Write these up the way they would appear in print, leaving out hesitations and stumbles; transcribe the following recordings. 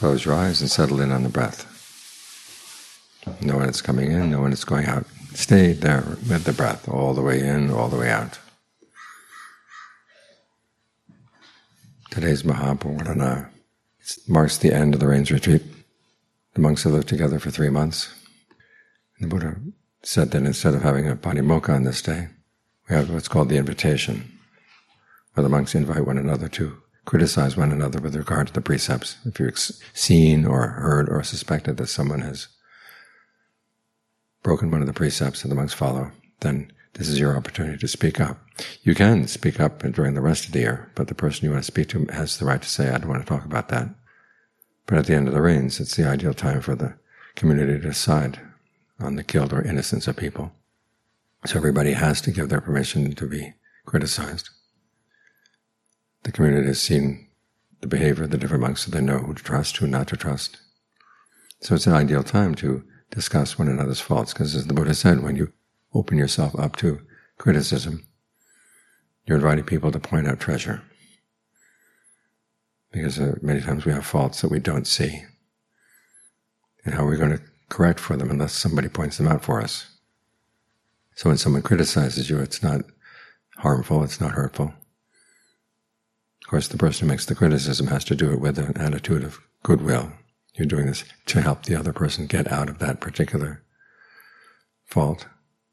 close your eyes and settle in on the breath. Know when it's coming in, know when it's going out. Stay there with the breath, all the way in, all the way out. Today's Mahaparana. It marks the end of the rains retreat. The monks have lived together for 3 months. And the Buddha said that instead of having a patimokkha on this day, we have what's called the invitation, where the monks invite one another to criticize one another with regard to the precepts. If you've seen or heard or suspected that someone has broken one of the precepts that the monks follow, then this is your opportunity to speak up. You can speak up during the rest of the year, but the person you want to speak to has the right to say, I don't want to talk about that. But at the end of the rains, it's the ideal time for the community to decide on the guilt or innocence of people. So everybody has to give their permission to be criticized. The community has seen the behavior of the different monks, so they know who to trust, who not to trust. So it's an ideal time to discuss one another's faults, because as the Buddha said, when you open yourself up to criticism, you're inviting people to point out treasure. Because many times we have faults that we don't see. And how are we going to correct for them unless somebody points them out for us? So when someone criticizes you, it's not harmful, it's not hurtful. Of course, the person who makes the criticism has to do it with an attitude of goodwill. You're doing this to help the other person get out of that particular fault.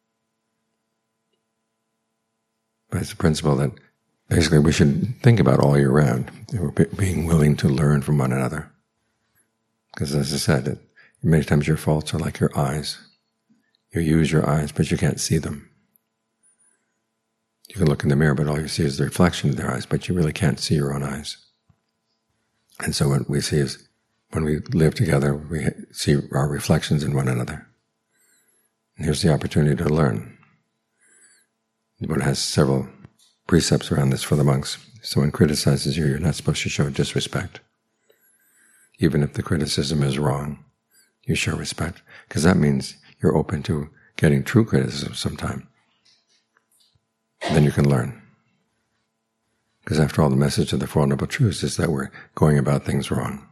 But it's a principle that basically we should think about all year round, being willing to learn from one another. Because as I said, many times your faults are like your eyes. You use your eyes, but you can't see them. You can look in the mirror, but all you see is the reflection of their eyes, but you really can't see your own eyes. And so what we see is, when we live together, we see our reflections in one another. And here's the opportunity to learn. The Buddha has several precepts around this for the monks. Someone criticizes you, you're not supposed to show disrespect. Even if the criticism is wrong, you show respect, because that means you're open to getting true criticism sometime. Then you can learn. Because after all, the message of the Four Noble Truths is that we're going about things wrong.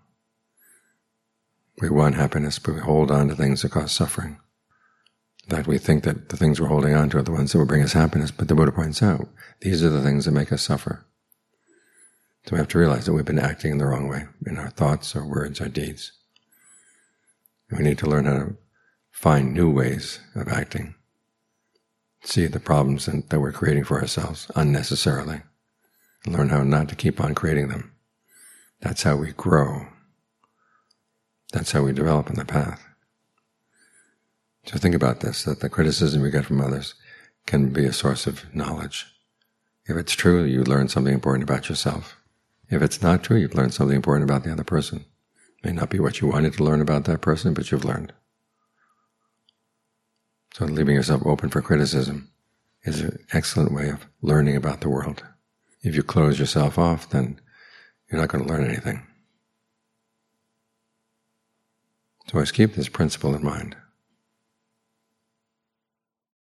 We want happiness, but we hold on to things that cause suffering. That we think that the things we're holding on to are the ones that will bring us happiness, but the Buddha points out, these are the things that make us suffer. So we have to realize that we've been acting in the wrong way, in our thoughts, our words, our deeds. And we need to learn how to find new ways of acting. See the problems that we're creating for ourselves unnecessarily. Learn how not to keep on creating them. That's how we grow. That's how we develop in the path. So think about this, that the criticism you get from others can be a source of knowledge. If it's true, you learn something important about yourself. If it's not true, you've learned something important about the other person. It may not be what you wanted to learn about that person, but you've learned. So leaving yourself open for criticism is an excellent way of learning about the world. If you close yourself off, then you're not going to learn anything. So always keep this principle in mind.